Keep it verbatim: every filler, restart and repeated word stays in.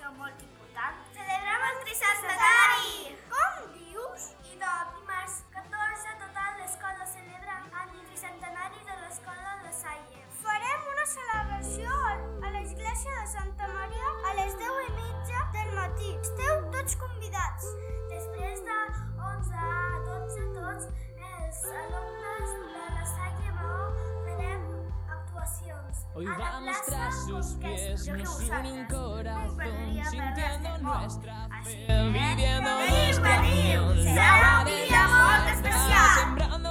celebració molt important. Celebrem el tricentenari! Com dius? I de dimarts catorze total l'escola celebra el tricentenari de l'escola La Salle. Farem una celebració a l'església de Santa Maria a les deu i mitja del matí. Esteu tots convidats. Després de onze a dotze tots els alumnes de La Salle Maó farem actuacions. Hoy vamos tras sus pies, nos une un corazón, sintiendo nuestra fe, viviendo nuestra unión. Serà un dia molt especial. Sembrando